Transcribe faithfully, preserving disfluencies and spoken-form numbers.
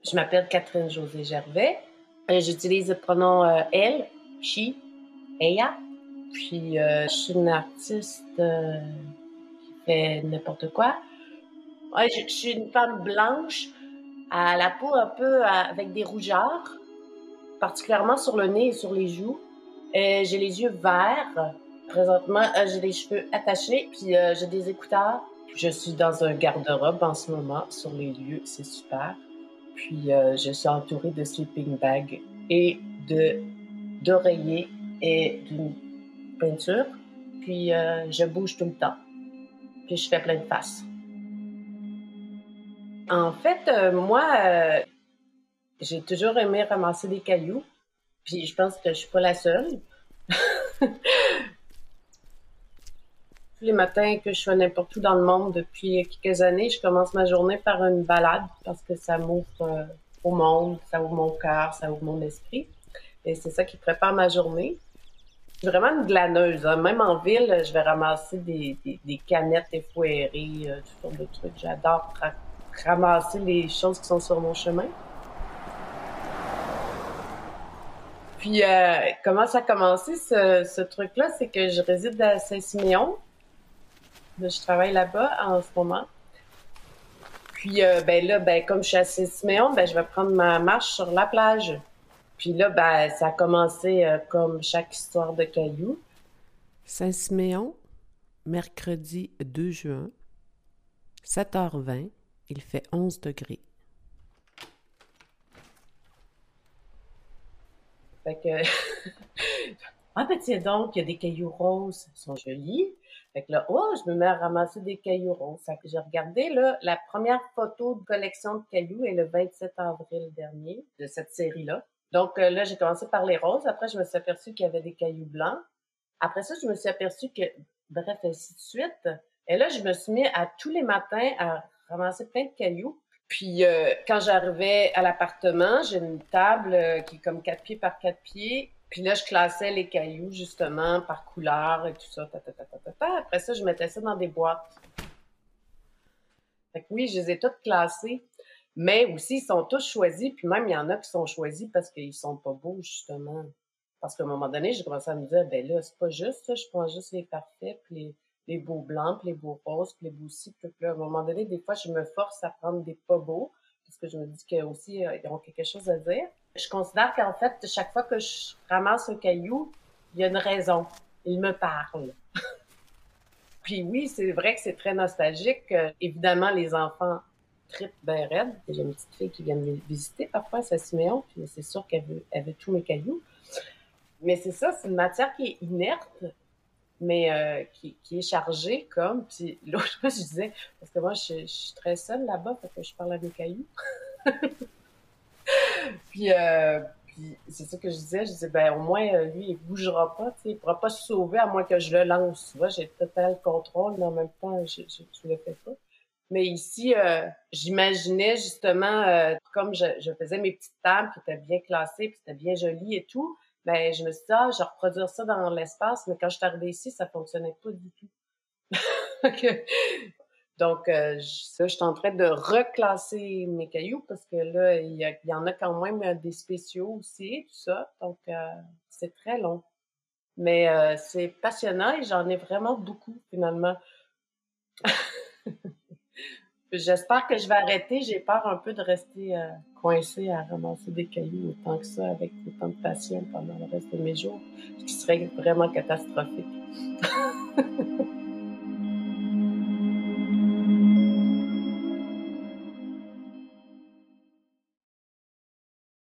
Je m'appelle Catherine Josée Gervais. Euh, J'utilise le pronom euh, elle, she, ella. Puis, euh, je suis une artiste euh, qui fait n'importe quoi. Ouais, je, je suis une femme blanche, à la peau un peu à- avec des rougeurs, particulièrement sur le nez et sur les joues. Euh, j'ai les yeux verts. Présentement, euh, j'ai les cheveux attachés, puis euh, j'ai des écouteurs. Je suis dans un garde-robe en ce moment sur les lieux, c'est super. Puis euh, je suis entourée de sleeping bags et de d'oreillers et d'une peinture. Puis euh, je bouge tout le temps. Puis je fais plein de faces. En fait, euh, moi, euh, j'ai toujours aimé ramasser des cailloux. Puis je pense que je suis pas la seule. Tous les matins que je suis n'importe où dans le monde depuis quelques années, je commence ma journée par une balade parce que ça m'ouvre euh, au monde, ça ouvre mon cœur, ça ouvre mon esprit. Et c'est ça qui prépare ma journée. Je suis vraiment une glaneuse, hein. Même en ville, je vais ramasser des, des, des canettes effoirées, euh, toutes sortes de trucs. J'adore ra- ramasser les choses qui sont sur mon chemin. Puis, euh, comment ça a commencé, ce, ce truc-là? C'est que je réside à Saint-Siméon. Je travaille là-bas en ce moment. Puis, euh, ben là, ben, comme je suis à Saint-Siméon, ben, je vais prendre ma marche sur la plage. Puis là, ben, ça a commencé euh, comme chaque histoire de cailloux. Saint-Siméon, mercredi deux juin, sept heures vingt, il fait onze degrés. Fait que, ah ben tiens donc, il y a des cailloux roses, ils sont jolis. Fait que là, oh, je me mets à ramasser des cailloux roses. Fait que j'ai regardé, là, la première photo de collection de cailloux est le vingt-sept avril dernier, de cette série-là. Donc euh, là, j'ai commencé par les roses. Après, je me suis aperçue qu'il y avait des cailloux blancs. Après ça, je me suis aperçue que, bref, ainsi de suite. Et là, je me suis mis à tous les matins à ramasser plein de cailloux. Puis euh, quand j'arrivais à l'appartement, j'ai une table euh, qui est comme quatre pieds par quatre pieds. Puis là, je classais les cailloux justement par couleur et tout ça. Ta, ta, ta, ta, ta, ta. Après ça, je mettais ça dans des boîtes. Fait que oui, je les ai toutes classés. Mais aussi, ils sont tous choisis. Puis même, il y en a qui sont choisis parce qu'ils sont pas beaux, justement. Parce qu'à un moment donné, j'ai commencé à me dire, ben là, c'est pas juste ça. Je prends juste les parfaits, puis les, les beaux blancs, puis les beaux roses, puis les beaux ci, puis là, à un moment donné, des fois, je me force à prendre des pas beaux, parce que je me dis qu'ils aussi, euh, ils ont quelque chose à dire. Je considère qu'en fait, chaque fois que je ramasse un caillou, il y a une raison. Il me parle. Puis oui, c'est vrai que c'est très nostalgique. Euh, évidemment, les enfants trippent bien raide. J'ai une petite fille qui vient me visiter parfois à Saint-Siméon, puis c'est sûr qu'elle veut, elle veut tous mes cailloux. Mais c'est ça, c'est une matière qui est inerte, mais euh, qui, qui est chargée comme. Puis l'autre fois, je disais, parce que moi, je, je suis très seule là-bas, fait que je parle à mes cailloux. Puis, euh, puis c'est ça que je disais, je disais, ben au moins, euh, lui, il bougera pas, tu sais, il pourra pas se sauver à moins que je le lance. Tu vois, j'ai total contrôle, mais en même temps, je, je, je le fais pas. Mais ici, euh, j'imaginais justement, euh, comme je, je faisais mes petites tables qui étaient bien classées, puis c'était bien joli et tout, ben je me suis dit, ah, je vais reproduire ça dans l'espace, mais quand je suis arrivée ici, ça fonctionnait pas du tout. Donc, euh, je, là, je suis en train de reclasser mes cailloux parce que là, il y, a- il y en a quand même euh, des spéciaux aussi, tout ça. Donc, euh, c'est très long. Mais euh, c'est passionnant et j'en ai vraiment beaucoup, finalement. J'espère que je vais arrêter. J'ai peur un peu de rester euh, coincée à ramasser des cailloux autant que ça, avec autant de passion pendant le reste de mes jours, ce qui serait vraiment catastrophique.